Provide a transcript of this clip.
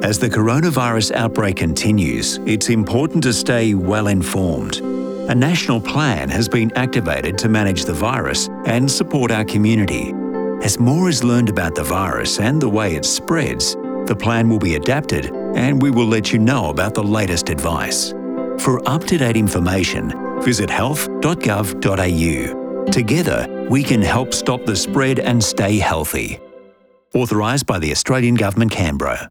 As the coronavirus outbreak continues, it's important to stay well informed. A national plan has been activated to manage the virus and support our community. As more is learned about the virus and the way it spreads, the plan will be adapted and we will let you know about the latest advice. For up-to-date information, visit health.gov.au. Together, we can help stop the spread and stay healthy. Authorised by the Australian Government, Canberra.